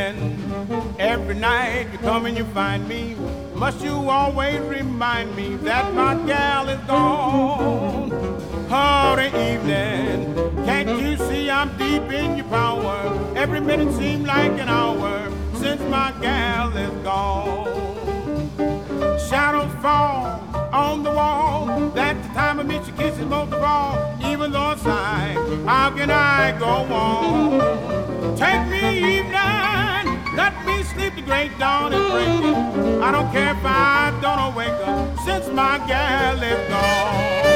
evening, every night you come and you find me. Must you always remind me that my gal is gone? Oh, the evening, can't you see I'm deep in your power? Every minute seems like an hour since my gal is gone. Shadows fall on the wall. That's the time I miss your kisses most of all. Even though I sigh, how can I go on? Take me evening, let me sleep the great dawn is breaking. I don't care if I don't wake up since my gal is gone.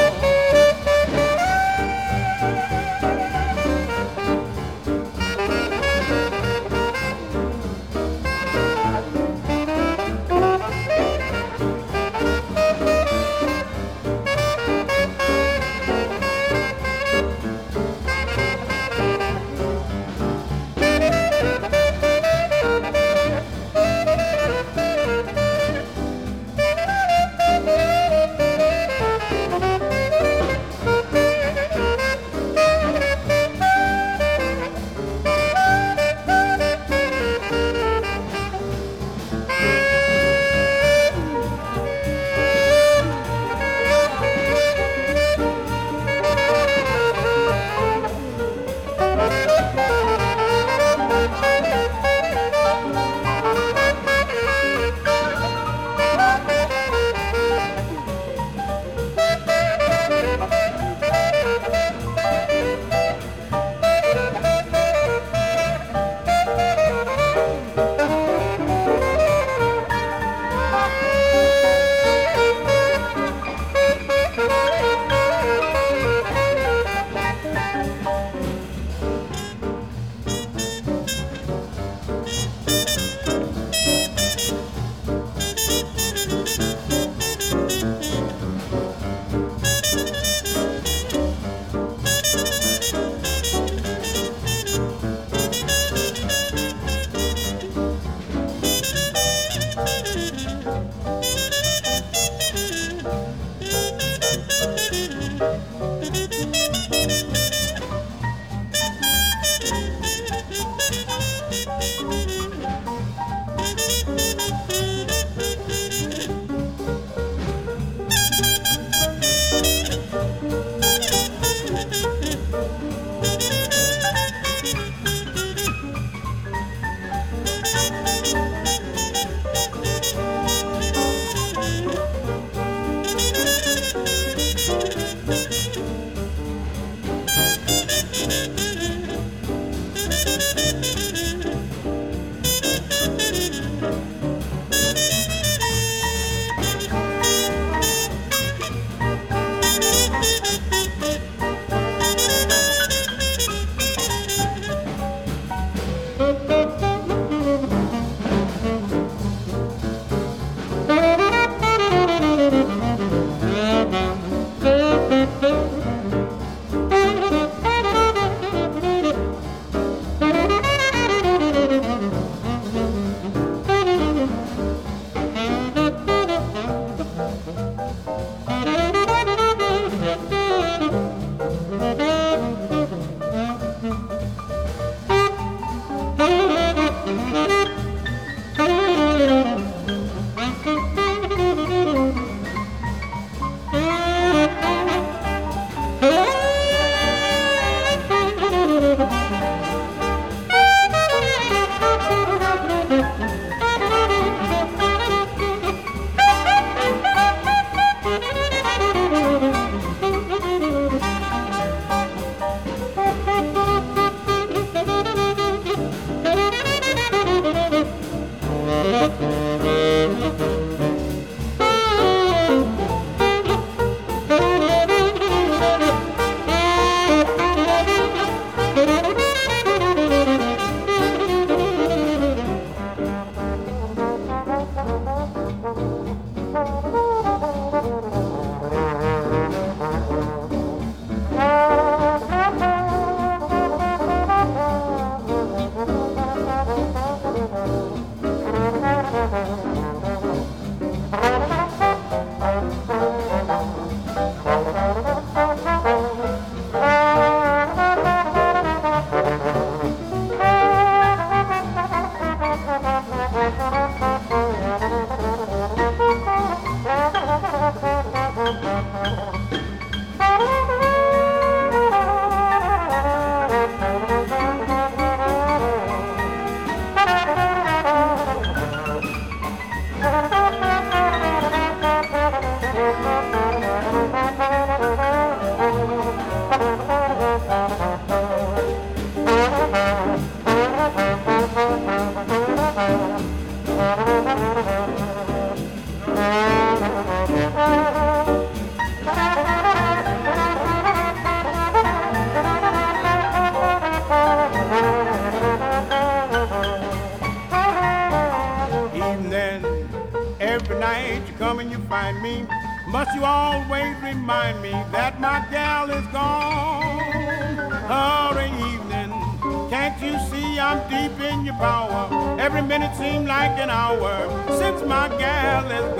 Evening, every night you come and you find me. Must you always remind me that my gal is gone? Oh, evening, can't you see I'm deep in your power? Every minute seems like an hour since my gal is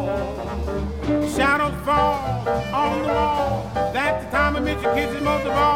gone. Shadows fall on the wall. That's the time I miss your kisses most of all.